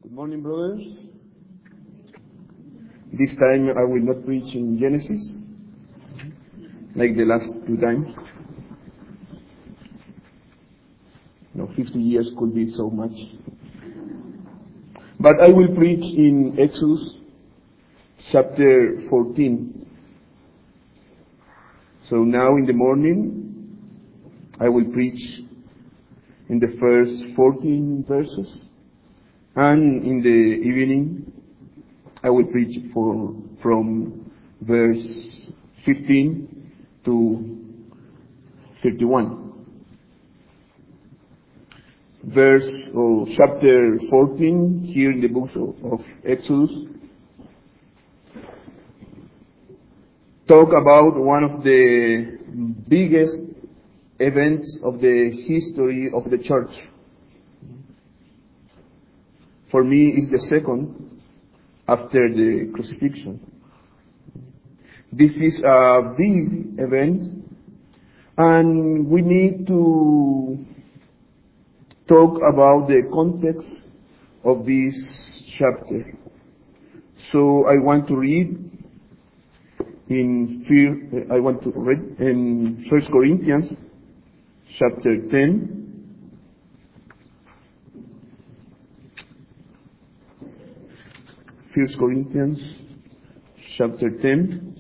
Good morning, brothers. This time I will not preach in Genesis, like the last two times. 50 years could be so much. But I will preach in Exodus chapter 14. So now in the morning, I will preach in the first 14 verses. And in the evening, I will preach from verse 15 to 31. Chapter 14, here in the book of Exodus, talk about one of the biggest events of the history of the church. For me, it's the second after the crucifixion. This is a big event, and we need to talk about the context of this chapter. So I want to read in 1 Corinthians chapter 10. 1 Corinthians chapter 10.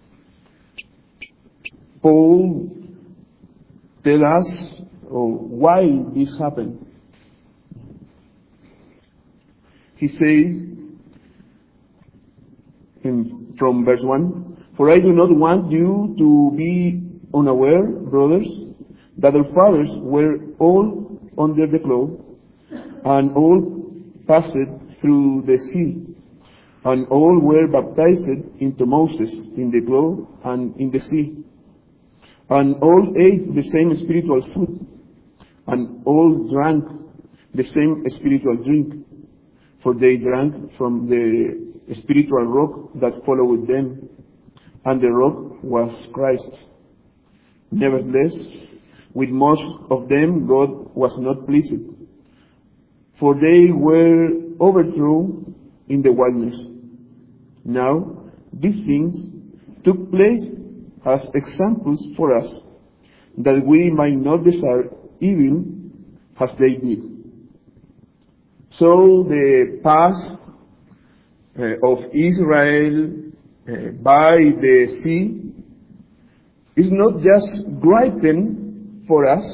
Paul tells us why this happened. He says from verse 1, "For I do not want you to be unaware, brothers, that our fathers were all under the cloud, and all passed through the sea, and all were baptized into Moses in the cloud and in the sea. And all ate the same spiritual food, and all drank the same spiritual drink, for they drank from the spiritual rock that followed them, and the rock was Christ. Nevertheless, with most of them God was not pleased, for they were overthrown in the wilderness. Now, these things took place as examples for us, that we might not desire evil as they did." So the path of Israel by the sea is not just written for us,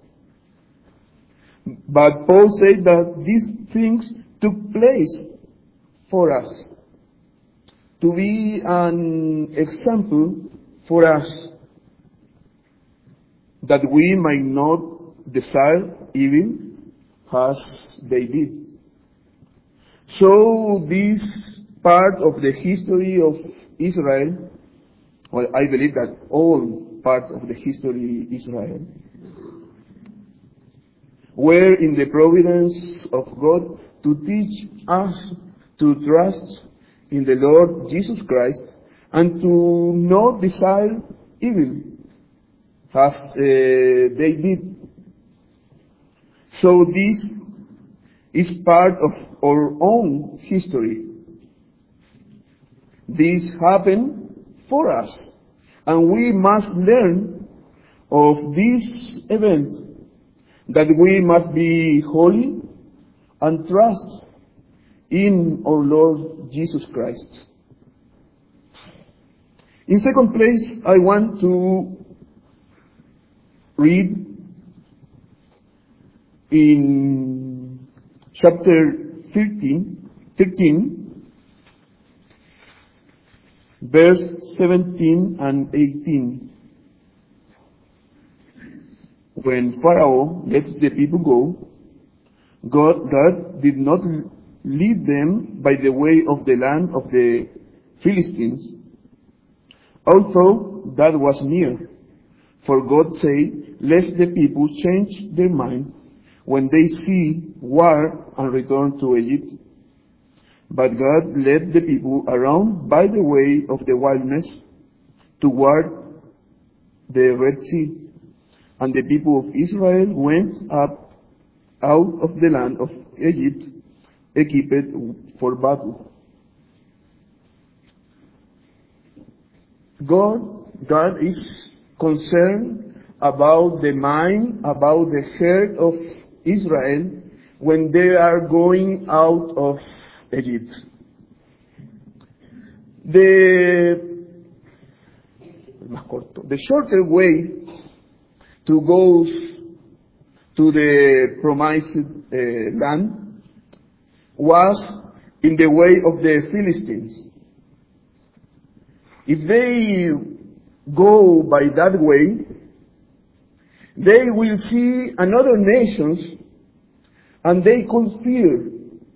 but Paul said that these things took place for us, to be an example for us, that we might not desire evil as they did. So this part of the history of Israel, well, I believe that all part of the history of Israel, were in the providence of God to teach us to trust in the Lord Jesus Christ and to not desire evil as they did. So this is part of our own history. This happened for us, and we must learn of this event, that we must be holy and trust in our Lord Jesus Christ. In second place, I want to read in chapter 13, verse 17 and 18. When Pharaoh lets the people go, God did not lead them by the way of the land of the Philistines, although that was near. For God said, "Lest the people change their mind when they see war and return to Egypt." But God led the people around by the way of the wilderness toward the Red Sea. And the people of Israel went up out of the land of Egypt equipped for battle. God is concerned about the mind, about the heart of Israel when they are going out of Egypt. The shorter way to go to the promised land was in the way of the Philistines. If they go by that way, they will see another nations and they could fear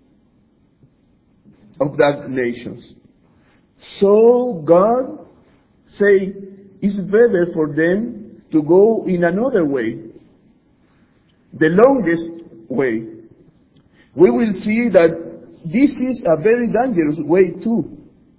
of that nations. So God say it's better for them to go in another way, the longest way. We will see that this is a very dangerous way too.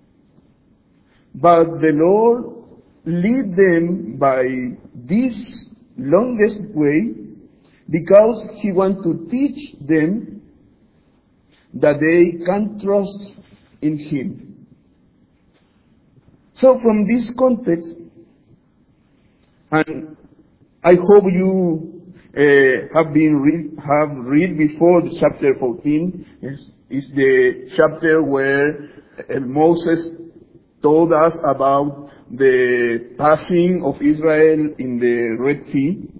But the Lord lead them by this longest way because He wants to teach them that they can trust in Him. So from this context, and I hope you have read before the chapter 14, is the chapter where Moses told us about the passing of Israel in the Red Sea.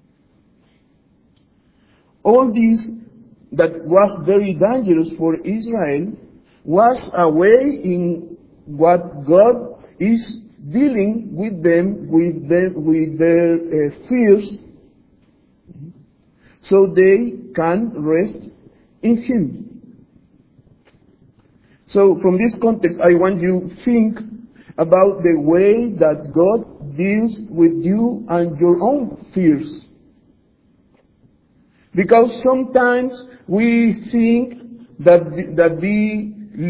All this that was very dangerous for Israel was a way in what God is dealing with them, with their fears, so they can rest in Him. So from this context, I want you to think about the way that God deals with you and your own fears. Because sometimes we think that we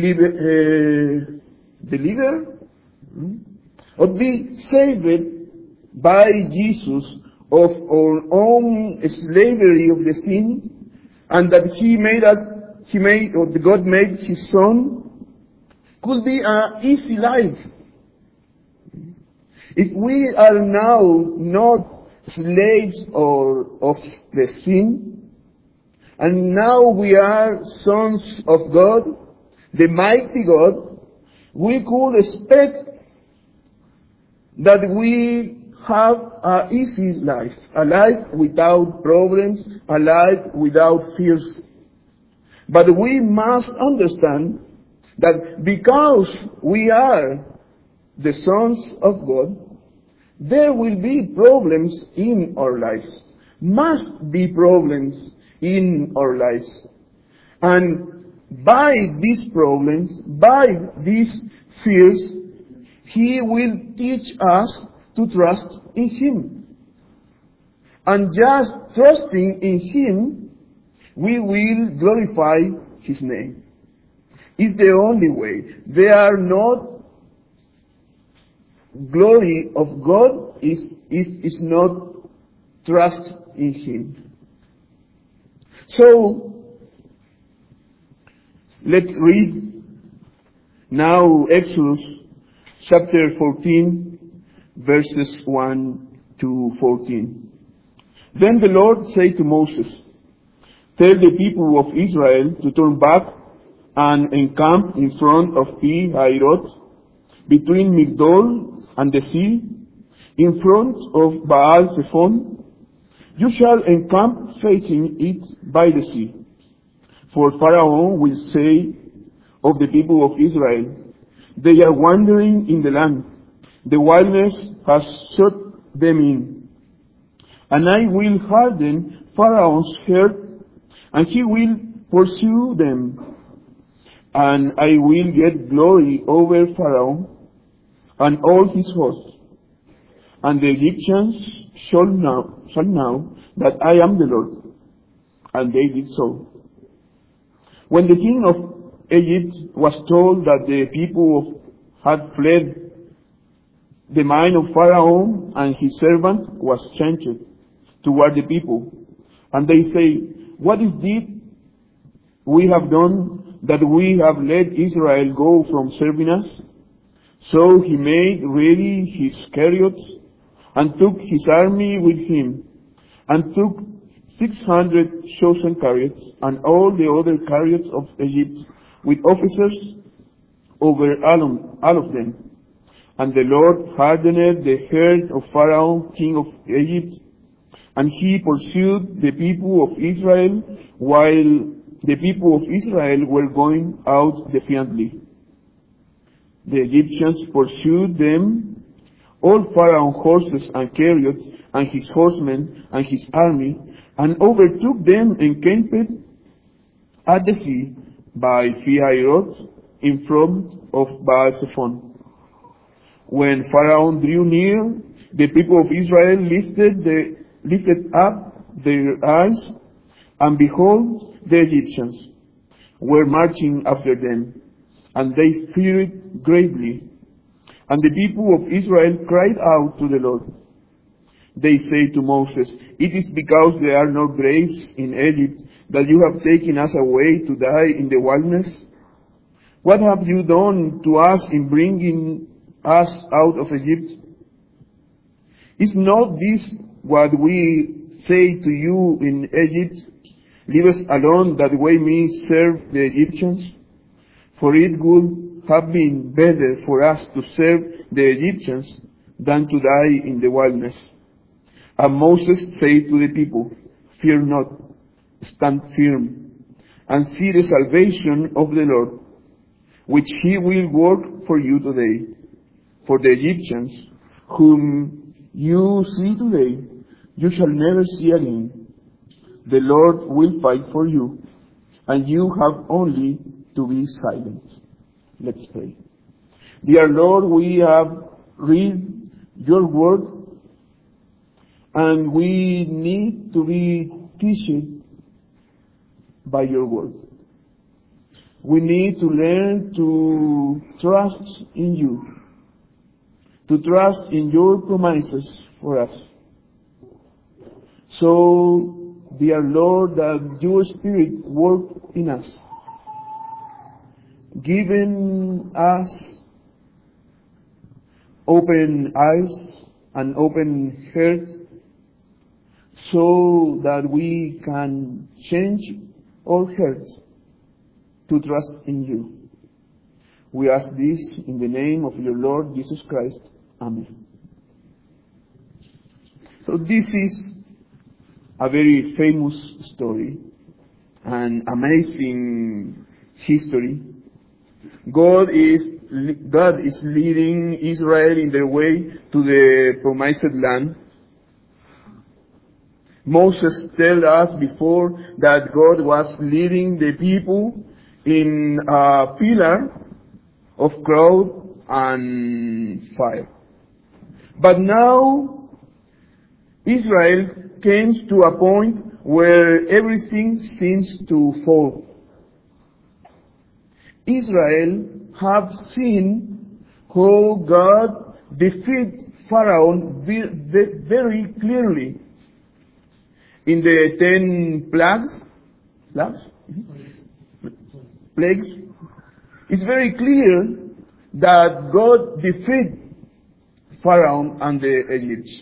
deliver or be saved by Jesus of our own slavery of the sin, and that God made His Son, could be an easy life. If we are now not slaves of the sin, and now we are sons of God, the mighty God, we could expect that we have an easy life, a life without problems, a life without fears. But we must understand that because we are the sons of God, there will be problems in our lives. Must be problems in our lives. And by these problems, by these fears, He will teach us to trust in Him. And just trusting in Him, we will glorify His name. It's the only way. There are not glory of God if it's not trust in Him. So, let's read now Exodus chapter 14, verses 1 to 14. Then the Lord said to Moses, "Tell the people of Israel to turn back and encamp in front of Pi Hahiroth, between Migdol and the sea, in front of Baal Zephon. You shall encamp facing it by the sea. For Pharaoh will say of the people of Israel, they are wandering in the land. The wilderness has shut them in. And I will harden Pharaoh's heart, and he will pursue them. And I will get glory over Pharaoh and all his hosts. And the Egyptians shall know that I am the Lord." And they did so. When the king of Egypt was told that the people had fled, the mind of Pharaoh and his servant was changed toward the people. And they say, "What is this we have done that we have let Israel go from serving us? So he made ready his chariots, and took his army with him, and took 600 chosen chariots, and all the other chariots of Egypt, with officers over all of them. And the Lord hardened the heart of Pharaoh, king of Egypt, and he pursued the people of Israel, while the people of Israel were going out defiantly. The Egyptians pursued them, all Pharaoh's horses and chariots, and his horsemen, and his army, and overtook them and camped at the sea by Pi-hahiroth, in front of Baal-zephon. When Pharaoh drew near, the people of Israel lifted up their eyes, and behold, the Egyptians were marching after them, and they feared greatly. And the people of Israel cried out to the Lord. They say to Moses, "It is because there are no graves in Egypt that you have taken us away to die in the wilderness? What have you done to us in bringing us out of Egypt? Is not this what we say to you in Egypt? Leave us alone that we may serve the Egyptians? For it would have been better for us to serve the Egyptians than to die in the wilderness." And Moses said to the people, "Fear not, stand firm, and see the salvation of the Lord, which he will work for you today. For the Egyptians, whom you see today, you shall never see again. The Lord will fight for you, and you have only to be silent." Let's pray. Dear Lord, we have read your word, and we need to be taught by your word. We need to learn to trust in you, to trust in your promises for us. So, dear Lord, that your Spirit work in us, giving us open eyes and open heart, so that we can change our hearts to trust in you. We ask this in the name of your Lord Jesus Christ. Amen. So this is a very famous story, an amazing history. God is leading Israel in their way to the promised land. Moses told us before that God was leading the people in a pillar of cloud and fire. But now Israel came to a point where everything seems to fall. Israel have seen how God defeated Pharaoh very clearly in the 10 plagues. It's very clear that God defeated Pharaoh and the Egyptians.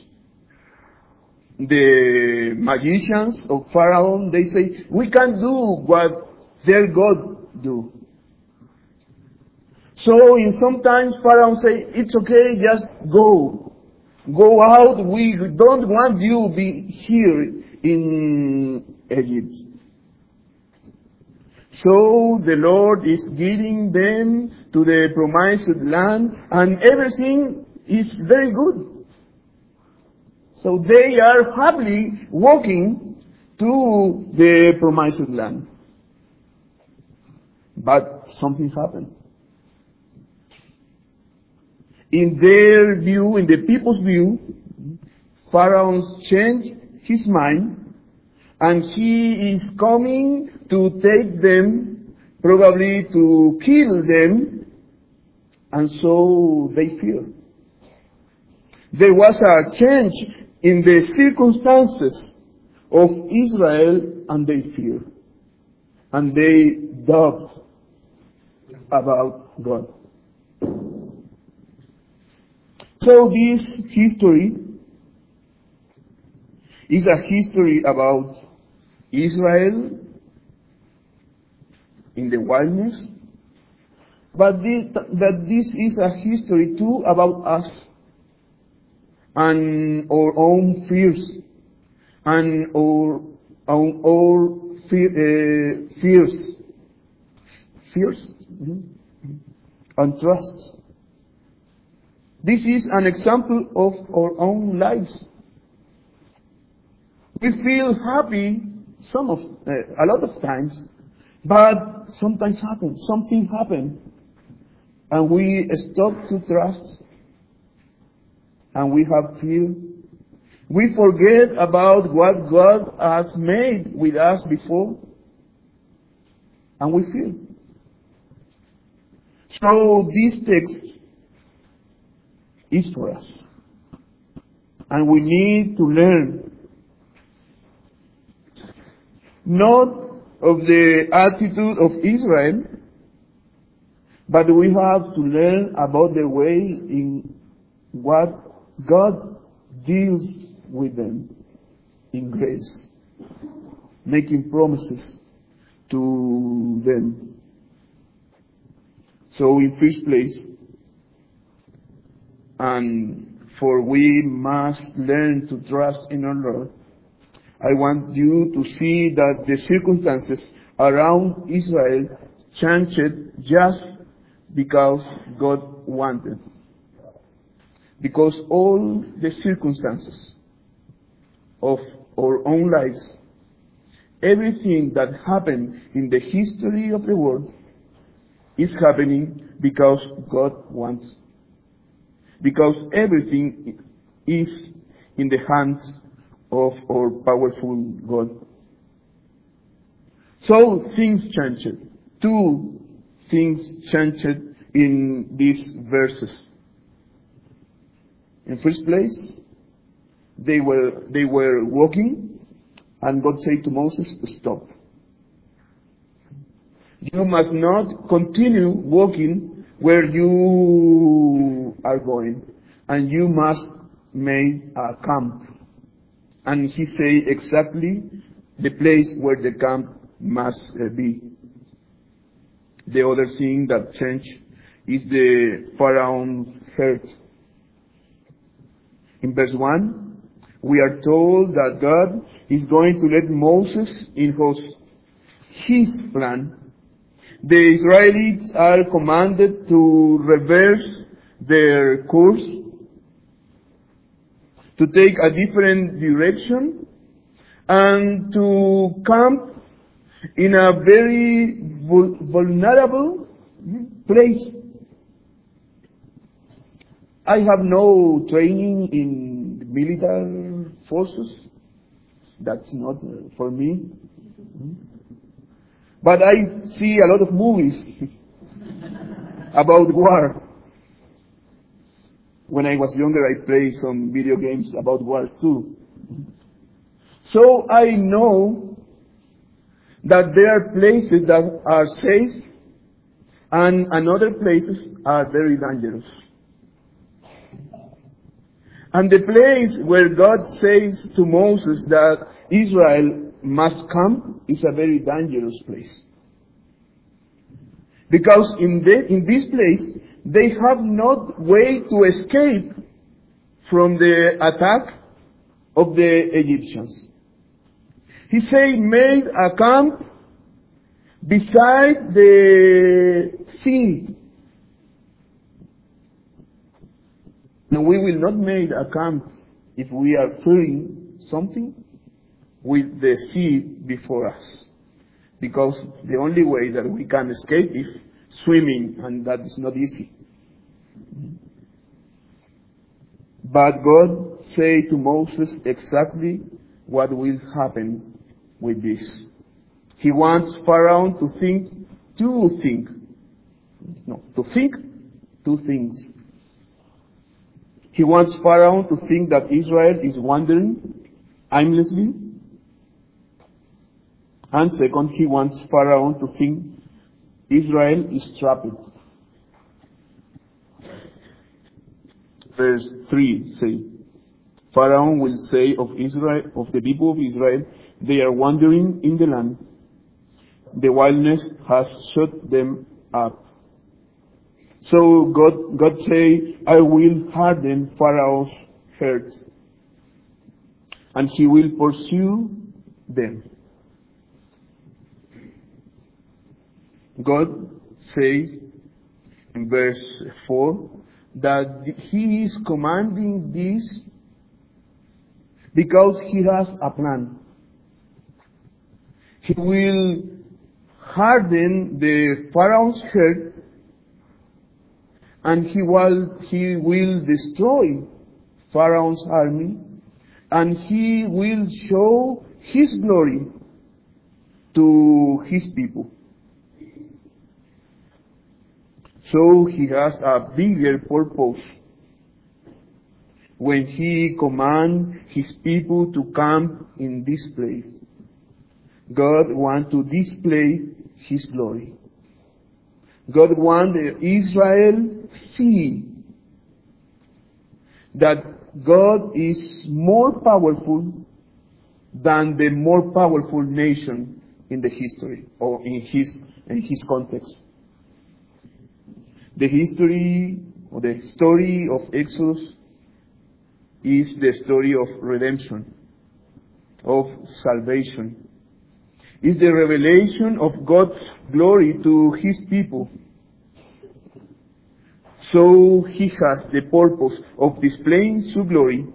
The magicians of Pharaoh, they say, "We can't do what their God do." So in sometimes Pharaoh say, "It's okay, just go. Go out, we don't want you to be here in Egypt." So the Lord is leading them to the promised land, and everything is very good. So they are happily walking to the promised land. But something happened. In their view, in the people's view, Pharaoh changed his mind, and he is coming to take them, probably to kill them, and so they fear. There was a change in the circumstances of Israel, and they fear. and they doubt about God. So this history is a history about Israel in the wilderness, but that this is a history too about us and our own fears and our fears and trusts. This is an example of our own lives. We feel happy a lot of times, but sometimes something happens, and we stop to trust, and we have fear. We forget about what God has made with us before, and we fear. So this text is for us, and we need to learn not of the attitude of Israel, but we have to learn about the way in what God deals with them in grace, making promises to them. So in first place, and for we must learn to trust in our Lord, I want you to see that the circumstances around Israel changed just because God wanted. Because all the circumstances of our own lives, everything that happened in the history of the world, is happening because God wants. Because everything is in the hands of our powerful God. So things changed. Two things changed in these verses. In first place, they were walking, and God said to Moses, stop. You must not continue walking where you are going, and you must make a camp. And he said exactly the place where the camp must be. The other thing that changed is the Pharaoh's heart. In verse 1, we are told that God is going to let Moses enforce his plan. The Israelites are commanded to reverse their course, to take a different direction, and to camp in a very vulnerable place. I have no training in military forces. That's not for me. But I see a lot of movies about war. When I was younger, I played some video games about war too. So I know that there are places that are safe and other places are very dangerous. And the place where God says to Moses that Israel must come is a very dangerous place. Because in this place, they have no way to escape from the attack of the Egyptians. He said, made a camp beside the sea. Now we will not make a camp if we are fearing something with the sea before us. Because the only way that we can escape is swimming, and that is not easy. But God said to Moses exactly what will happen with this. He wants Pharaoh to think two things. He wants Pharaoh to think that Israel is wandering aimlessly. And second, he wants Pharaoh to think Israel is trapped. Verse 3 say, Pharaoh will say of Israel, of the people of Israel, they are wandering in the land. The wildness has shut them up. So God say, I will harden Pharaoh's heart, and he will pursue them. God says in verse 4 that he is commanding this because he has a plan. He will harden the Pharaoh's heart, and he will destroy Pharaoh's army, and he will show his glory to his people. So he has a bigger purpose when he commands his people to camp in this place. God wants to display his glory. God wants Israel to see that God is more powerful than the more powerful nation in the history or in his context. The history or the story of Exodus is the story of redemption, of salvation. It's the revelation of God's glory to his people. So he has the purpose of displaying his glory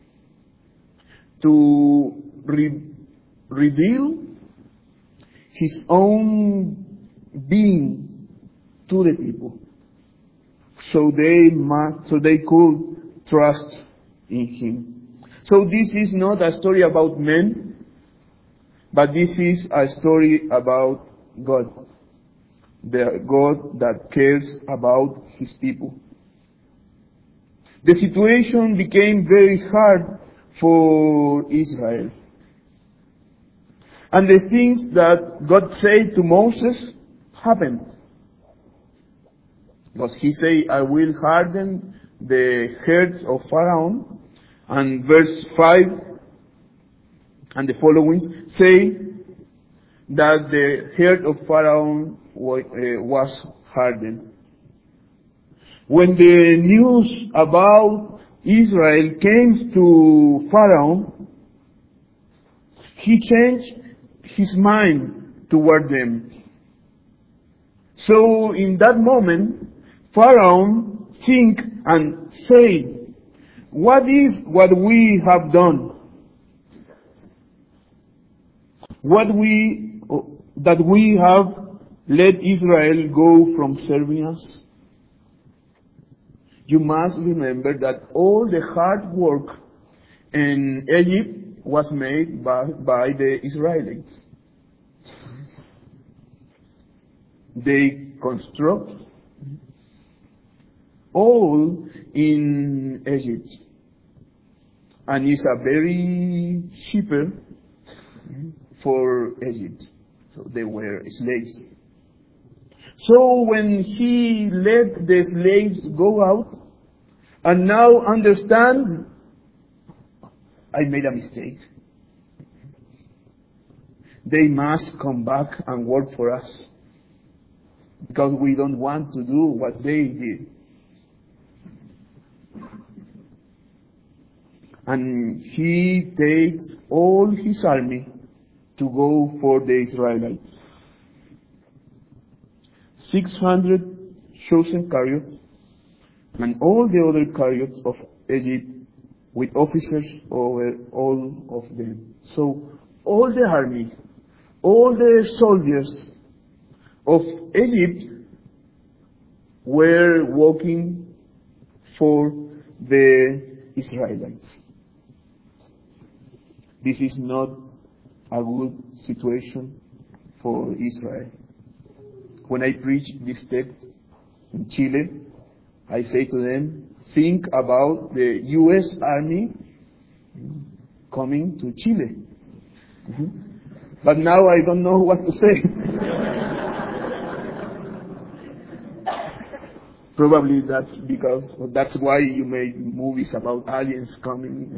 to reveal his own being to the people. So they could trust in him. So this is not a story about men, but this is a story about God. The God that cares about his people. The situation became very hard for Israel. And the things that God said to Moses happened. Because he said, I will harden the hearts of Pharaoh. And verse 5 and the following say that the heart of Pharaoh was hardened. When the news about Israel came to Pharaoh, he changed his mind toward them. So in that moment, Pharaoh think and say, what is what we have done? That we have let Israel go from serving us? You must remember that all the hard work in Egypt was made by the Israelites. They construct all in Egypt. And it's a very cheaper for Egypt. So they were slaves. So when he let the slaves go out, and now understand, I made a mistake. They must come back and work for us. Because we don't want to do what they did. And he takes all his army to go for the Israelites. 600 chosen chariots and all the other chariots of Egypt with officers over all of them. So all the army, all the soldiers of Egypt were working for the Israelites. This is not a good situation for Israel. When I preach this text in Chile, I say to them, think about the U.S. Army coming to Chile. But now I don't know what to say. Probably that's why you made movies about aliens coming.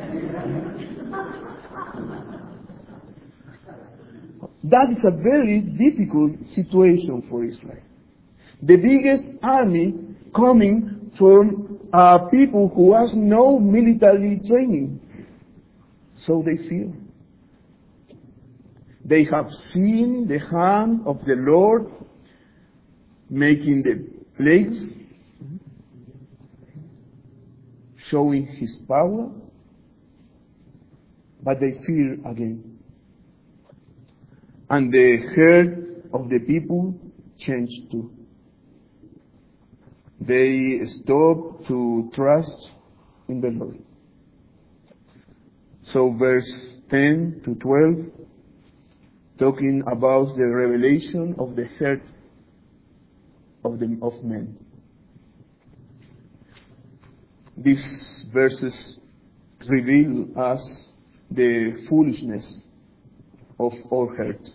That is a very difficult situation for Israel. The biggest army coming from people who has no military training. So they fear. They have seen the hand of the Lord making the plagues, showing His power, but they fear again. And the heart of the people changed too. They stopped to trust in the Lord. So verse 10 to 12, talking about the revelation of the heart of men. These verses reveal us the foolishness of our heart.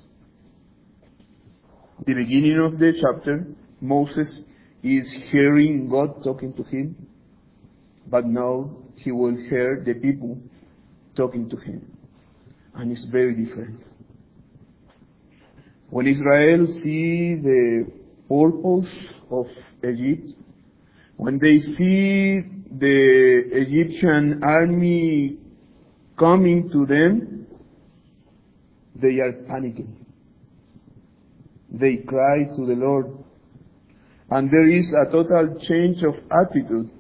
The beginning of the chapter, Moses is hearing God talking to him, but now he will hear the people talking to him. And it's very different. When Israel see the purpose of Egypt, when they see the Egyptian army coming to them, they are panicking. They cry to the Lord. And there is a total change of attitude.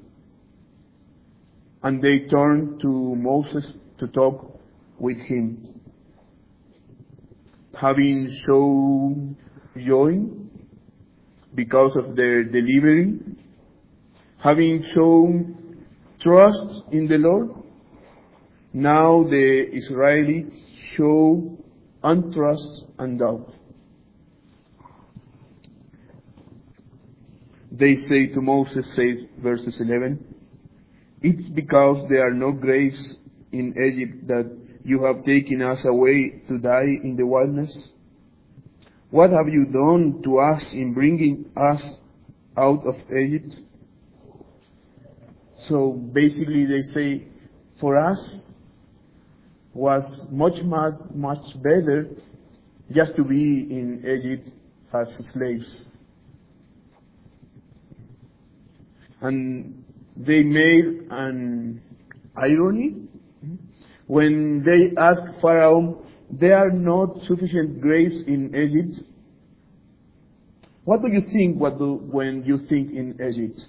And they turn to Moses to talk with him. Having shown joy because of their delivery, having shown trust in the Lord, now the Israelites show untrust and doubt. They say to Moses, says verses 11, "It's because there are no graves in Egypt that you have taken us away to die in the wilderness. What have you done to us in bringing us out of Egypt?" So basically they say, for us was much better just to be in Egypt as slaves. And they made an irony when they asked Pharaoh, "There are not sufficient graves in Egypt." What do you think when you think in Egypt?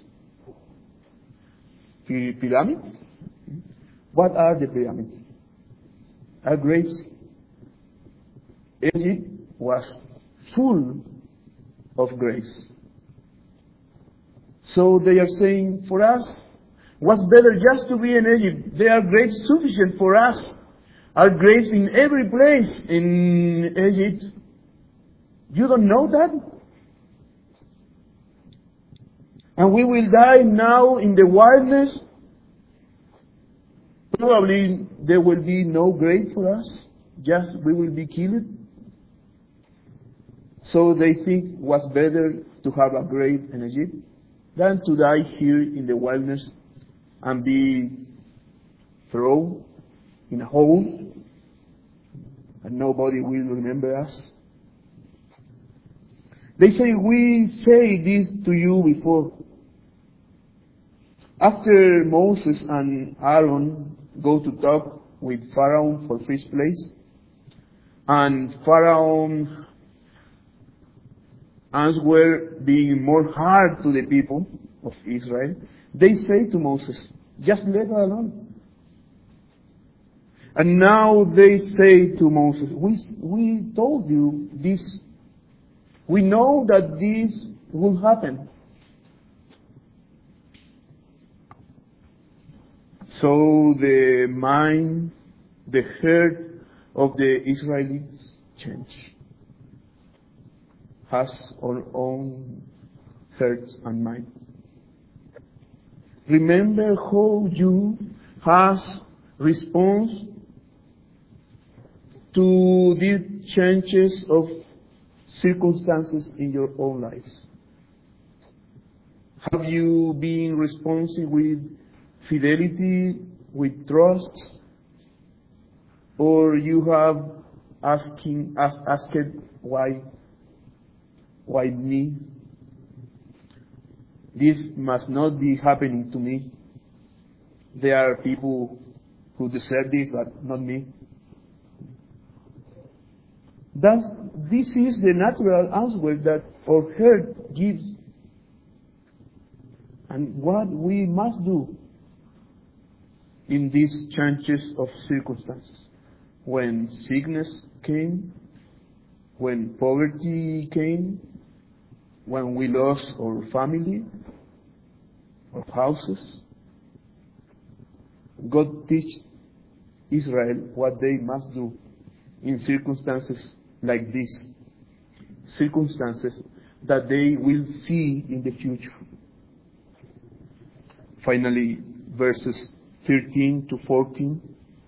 Pyramids? What are the pyramids? Are graves. Egypt was full of graves. So they are saying, for us, what's better just to be in Egypt? There are graves sufficient for us. Are graves in every place in Egypt. You don't know that? And we will die now in the wilderness. Probably there will be no grave for us. Just we will be killed. So they think what's better to have a grave in Egypt than to die here in the wilderness and be thrown in a hole and nobody will remember us. They say, "We say this to you before." After Moses and Aaron go to talk with Pharaoh for first place, and Pharaoh answer being more hard to the people of Israel, they say to Moses, "Just let her alone." And now they say to Moses, we told you this. We know that this will happen. So the mind, the heart of the Israelites change. Has our own hearts and mind. Remember how you has response to these changes of circumstances in your own lives? Have you been responsive with fidelity, with trust, or you have asked why me? This must not be happening to me. There are people who deserve this, but not me. Thus, this is the natural answer that our heart gives, and what we must do in these changes of circumstances. When sickness came, when poverty came, when we lost our family, our houses, God teaches Israel what they must do in circumstances like this, circumstances that they will see in the future. Finally, verses 13 to 14,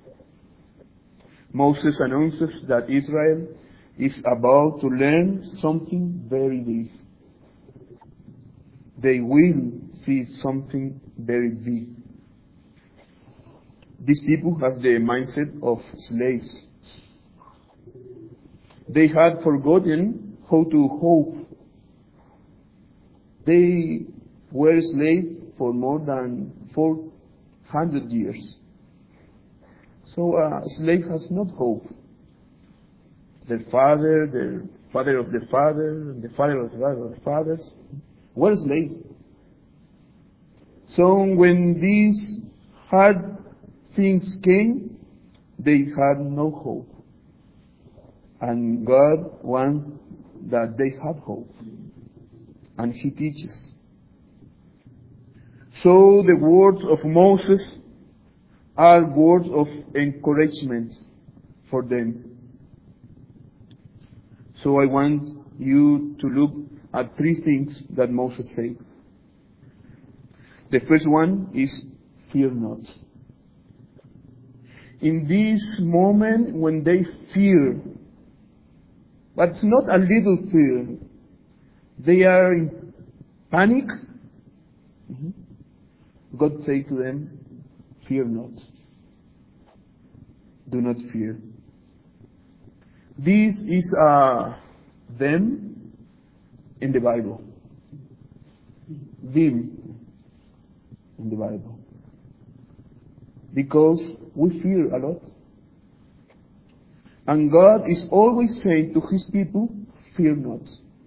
Moses announces that Israel is about to learn something very big. They will see something very big. These people have the mindset of slaves. They had forgotten how to hope. They were slaves for more than 400 years. So a slave has not hope. Their father of the father, and the father of the fathers were slaves. So when these hard things came, they had no hope. And God wants that they have hope. And He teaches. So the words of Moses are words of encouragement for them. So I want you to look at three things that Moses said. The first one is, fear not. In this moment when they fear, but it's not a little fear, they are in panic, God said to them, fear not. Do not fear. This is them in the Bible. Them in the Bible. Because we fear a lot. And God is always saying to His people, fear not.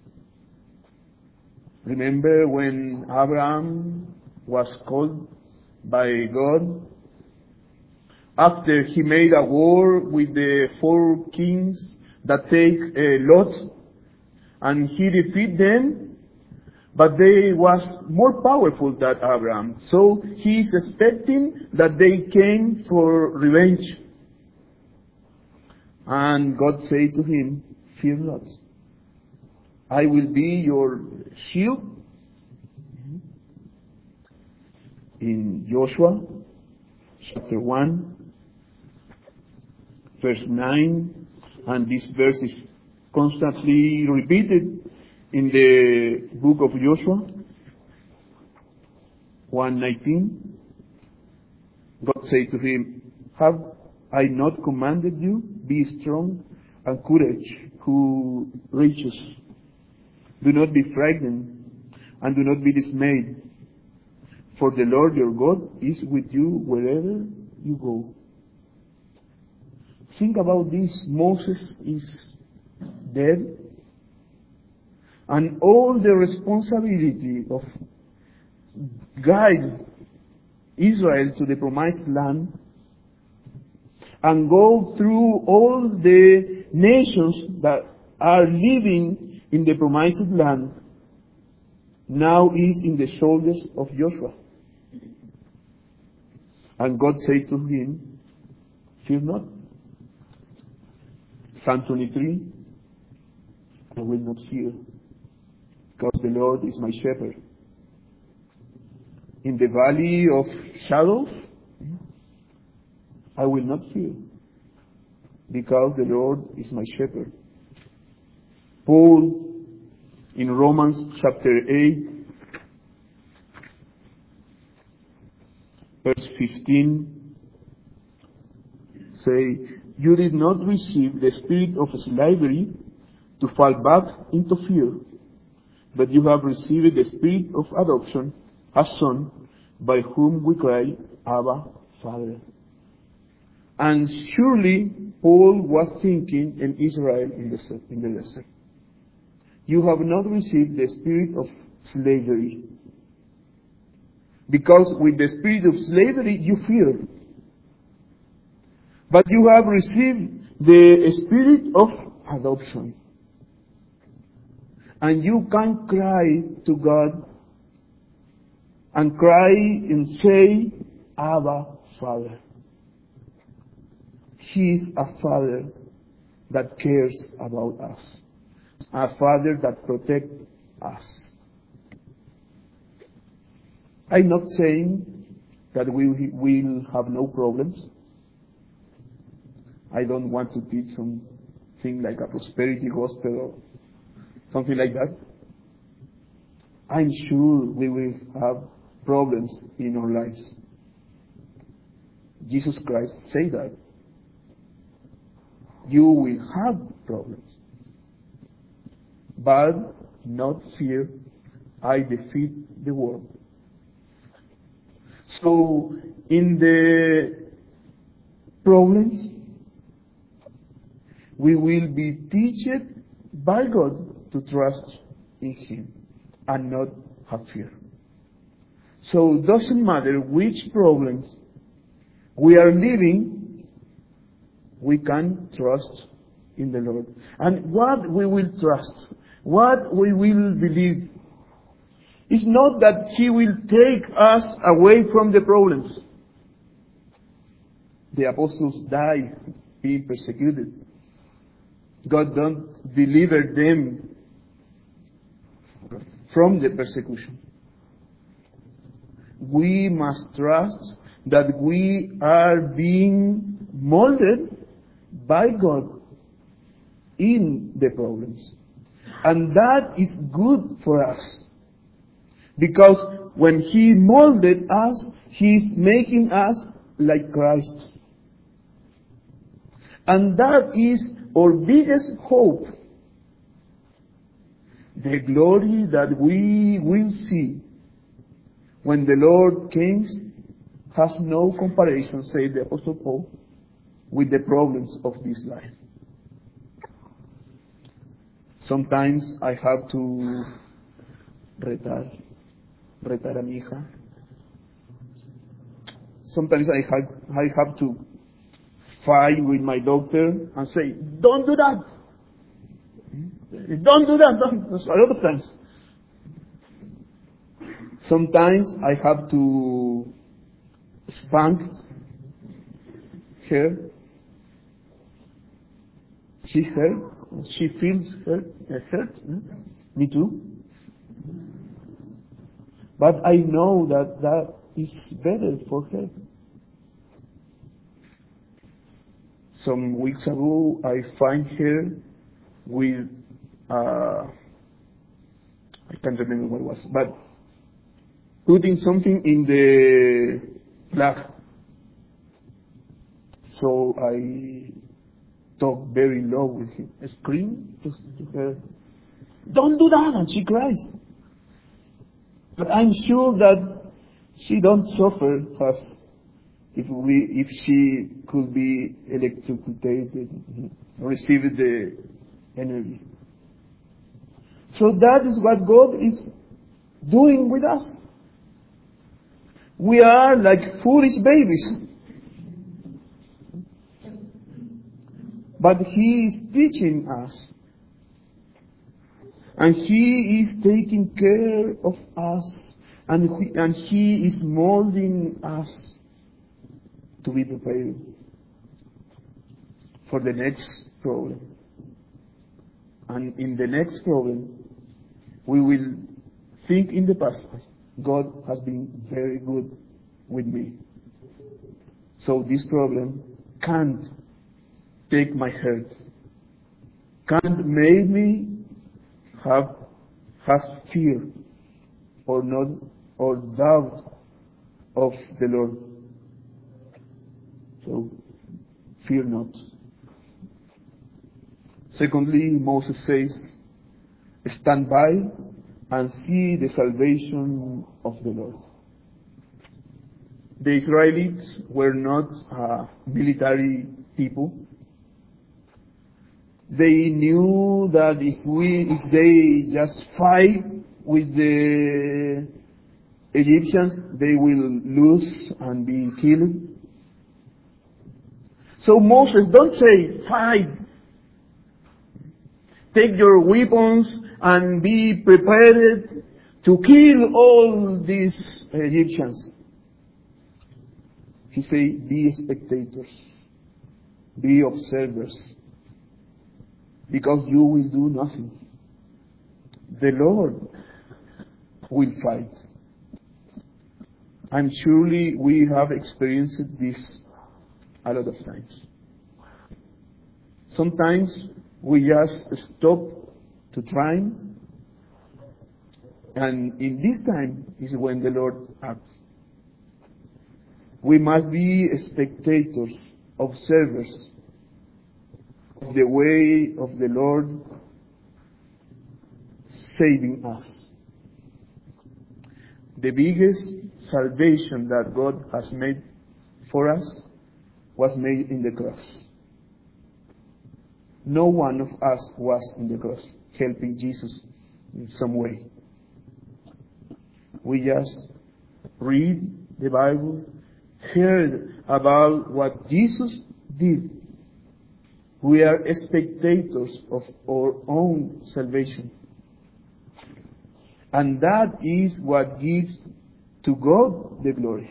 Remember when Abraham was called by God, after he made a war with the 4 kings that take Lot, and he defeated them, but they was more powerful than Abraham. So he is expecting that they came for revenge. And God said to him, fear not. I will be your shield. In Joshua chapter 1, verse 9, and this verse is constantly repeated in the book of Joshua 1:19. God said to him, have I not commanded you? Be strong and courage, who reaches. Do not be frightened and do not be dismayed. For the Lord your God is with you wherever you go. Think about this. Moses is dead. And all the responsibility of guide Israel to the promised land and go through all the nations that are living in the promised land now is in the shoulders of Joshua. And God said to him, fear not. Psalm 23, I will not fear, because the Lord is my shepherd. In the valley of shadows, I will not fear. because the Lord is my shepherd. Paul, in Romans chapter 8, verse 15, say, "You did not receive the spirit of slavery to fall back into fear, but you have received the spirit of adoption as son, by whom we cry, Abba, Father." And surely Paul was thinking in Israel in the desert. You have not received the spirit of slavery. Because with the spirit of slavery you fear. But you have received the spirit of adoption. And you can cry to God and cry and say, Abba, Father. He is a Father that cares about us. A Father that protects us. I'm not saying that we will have no problems. I don't want to teach something like a prosperity gospel or something like that. I'm sure we will have problems in our lives. Jesus Christ said that. You will have problems. But not fear, I defeat the world. So, in the problems, we will be taught by God to trust in Him and not have fear. So, it doesn't matter which problems we are living, we can trust in the Lord. And what we will trust, what we will believe, is not that He will take us away from the problems. The apostles died being persecuted. God don't deliver them from the persecution. We must trust that we are being molded by God in the problems. And that is good for us. Because when He molded us, He is making us like Christ. And that is our biggest hope. The glory that we will see when the Lord comes has no comparison, said the Apostle Paul, with the problems of this life. Sometimes I have to retar a mi hija. Sometimes I have to fight with my doctor and say, don't do that. Don't do that. Don't. A lot of times. Sometimes I have to spank her. She hurt. She feels hurt. Me too. But I know that is better for her. Some weeks ago, I find her with, I can't remember what it was, but putting something in the plug. So I talk very low with him. I scream to her, don't do that, and she cries. But I'm sure that she don't suffer as if she could be electrocuted, receive the energy. So that is what God is doing with us. We are like foolish babies. But He is teaching us. And He is taking care of us. And He is molding us to be prepared for the next problem. And in the next problem, we will think in the past, God has been very good with me. So this problem can't take my heart. Can't make me has fear or not or doubt of the Lord. So fear not. Secondly, Moses says, stand by and see the salvation of the Lord. The Israelites were not a military people. They knew that if they just fight with the Egyptians, they will lose and be killed. So Moses, don't say, fight. Take your weapons and be prepared to kill all these Egyptians. He said, be spectators, be observers, because you will do nothing. The Lord will fight. And surely we have experienced this a lot of times. Sometimes we just stop to try, and in this time is when the Lord acts. We must be spectators, observers of the way of the Lord saving us. The biggest salvation that God has made for us was made in the cross. No one of us was in the cross helping Jesus in some way. We just read the Bible, heard about what Jesus did. We are spectators of our own salvation. And that is what gives to God the glory.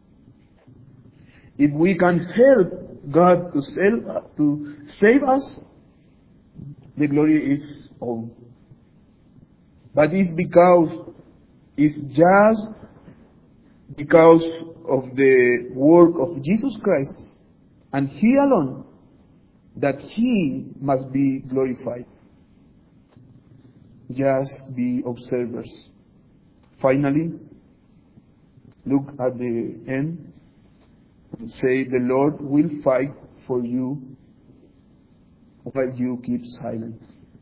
If we can help God to save us, the glory is all. But it's just because of the work of Jesus Christ and He alone that He must be glorified. Just be observers. Finally, look at the end and say, the Lord will fight for you while you keep silent.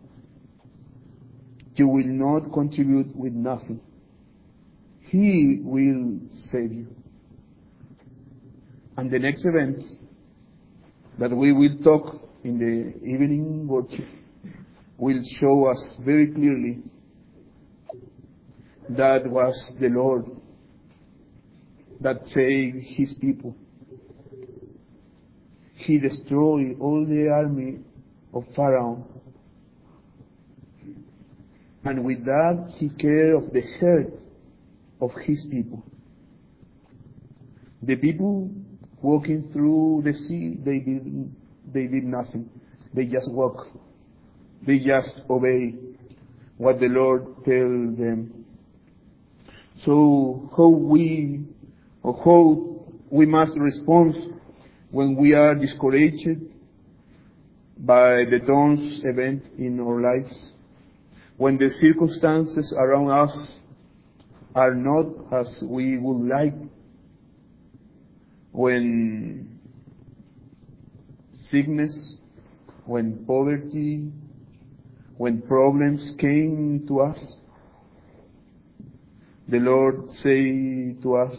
You will not contribute with nothing. He will save you. And the next event that we will talk in the evening worship will show us very clearly that was the Lord that saved His people. He destroyed all the army of Pharaoh. And with that, He cared of the hurt of His people. The people walking through the sea, they did nothing. They just walk. They just obey what the Lord tells them. So how we must respond when we are discouraged by the thorns event in our lives, when the circumstances around us are not as we would like, when sickness, when poverty, when problems came to us. The Lord say to us,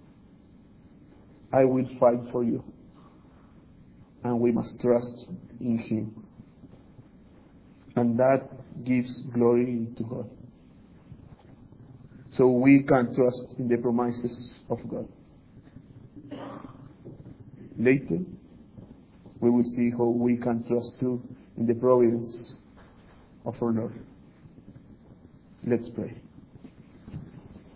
I will fight for you. And we must trust in Him. And that gives glory to God. So we can trust in the promises of God. Later, we will see how we can trust too in the providence of our Lord. Let's pray.